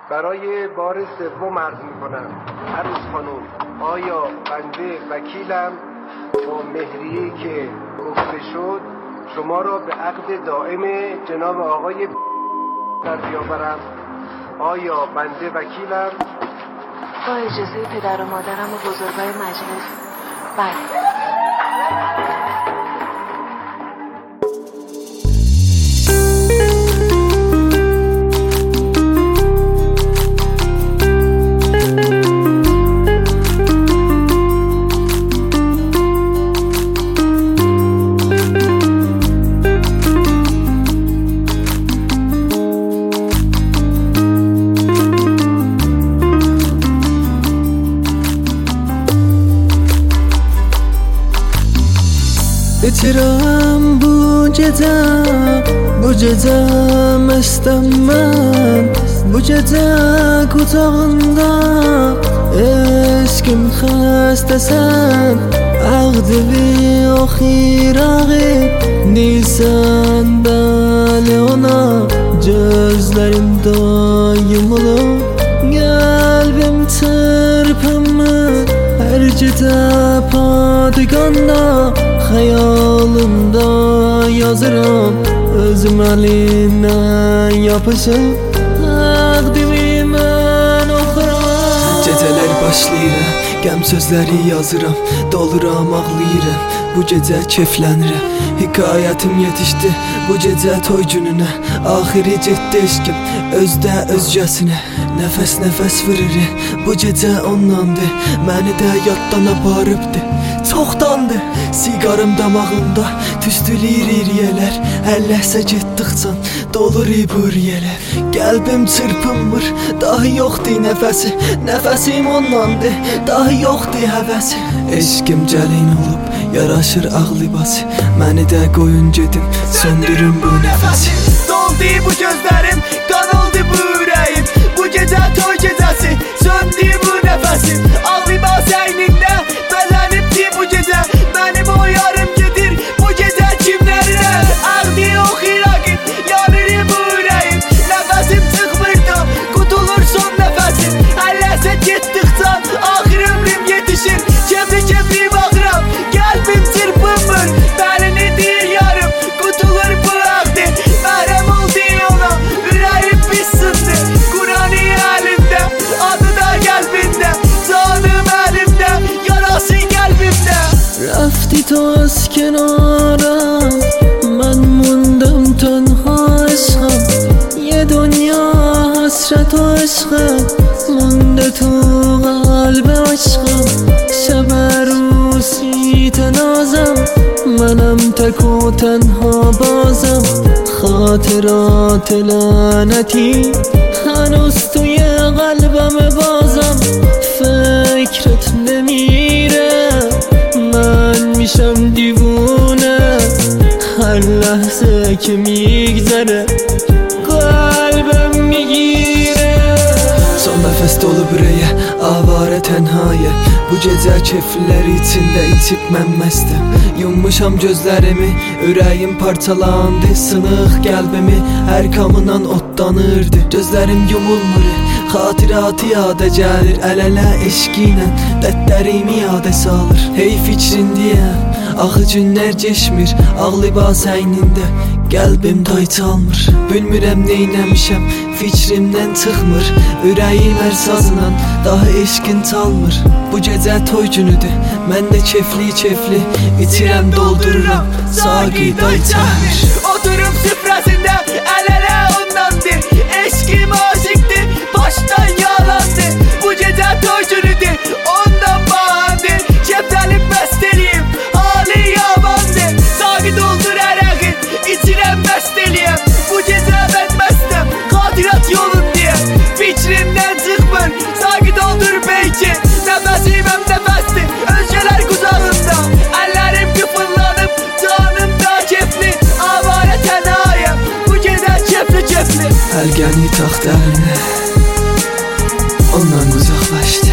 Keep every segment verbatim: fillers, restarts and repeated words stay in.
برای بار سوم عرض میکنم عروس خانم، آیا بنده وکیلم با مهریه‌ای که گفته شد شما را به عقد دائم جناب آقای در بیاورم؟ آیا بنده وکیلم؟ با اجازه پدر و مادرم و بزرگای مجلس، بله. Bitiram bu gece, bu gece mestem ben. Bu gece kucağında eşkim xəstəsən. Ağdili o xirağı Nisan bəli ona. Gözlerim daim olur, kalbim çırpınır. Her gece padiganda xəyalımda yazıram. Özüm əlindən yapışıb Ağdimi mən oxuram. Gecələr başlayıram, qəm sözləri yazıram. Doluram, ağlayıram, bu gecə keyflənirəm. Hikayətim yetişdi bu gecə toy gününə. Axiri getdi eşkim özdə özgəsinə. Nəfəs nəfəs vurur bu gecə ondandır. Məni də yaddan aparıbdı çoxdandır. Siqarım damağımda tüstülür iriyələr. Hər ləhsə getdikcən dolur buriyələr. Qəlbim çırpınmır, daha yoxdur nəfəsi. Nəfəsim ondandır, daha yoxdur həvəsi. Eşkim gəlin olub yaraşır ağ libası. Məni də qoyun gedim söndürün bu nəfəsi. Doldu bu gözlərim, qan oldu bu ürəyim. Bu gecə toy gecəsi, söndü bu nəfəsim. Ağ libas əynində bələnibdi bu gecə. Mənim o yarım gedir bu gecə kimlərlə. Ağdı o xiraqim, yanır bu ürəyim. Nəfəsim çıxmır da, qutulur son nəfəsim. Hər ləhsə getdikcən axır ömrüm yetişir. Kefli kefli baxıram, qəlbim çırpınmır. Bəlini deyir yarım, qutulur bu ağdı. Məhrəm oldu ona, ürəyim pis sındı. Qur'an-ı əlimdə, adı da qəlbində. Canım əlimdə, yarası qəlbimdə. رفتی تو از کنارم، من موندم تنها عشقم. یه دنیا حسرت و عشقم مونده تو قلب عشقم. شب عروسی تنازم، منم تک و تنها بازم. خاطرات لعنتی هنوز توی قلبم بازم. فکرت نمیره من میشم دیوونه. هر لحظه که میگذره قلبم میگیره. Son nəfəs dolu bürəyə, avara tənhaya. Bu gecə keflər içində içib mən məstəm. Yummuşam gözlərimi, ürəyim parçalandı. Sınıq qəlbimi hər kamından otlanırdı. Gözlərim yumulmur, xatiratı yada gəlir. Əl-ələ eşqinə dərdlərimi yada salır. Hey fikrindiyəm, axı günlər geçmir. Ağ libas əynində qəlbim day çalmır. Bilmirəm neynəmişəm, fikrimdən çıxmır. Ürəyim hər sazla daha eşqin çalmır. Bu gecə toy günüdür, mən də kefli kefli içirəm doldururam. Saqi day çalmır. Oturup süfrəsində əl-ələ ondandır. Eşqim aşıqdır, başdan yalandır. Bu gecə toy günüdür, ondan bahandır. Keflənib bəst eləyim, hali yamandır. Saqi doldur ərəqin, içirəm bəst eləyəm. Bu gecə mən məstəm, xatirat yolundayım. Fikrimdən çıxmır, saqi doldur beyki. Nəfəsim həm nəfəsdir, özgələr qucağında. Əllərim qıfıllanıb, canım da kefli. Avara tənayəm, bu gecə kefli kefli. Əlgəni taxt əlinə, ondan uzaqlaşdı.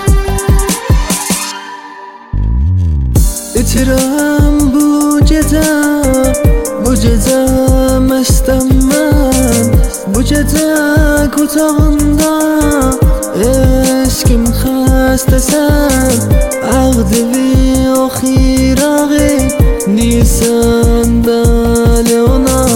Bitirəm bu gecə, bu gecə məstəm mən. Bu Bu gece kutağında eşkim xəstəsən Ağdıvi o xirağı Nisən bəli ona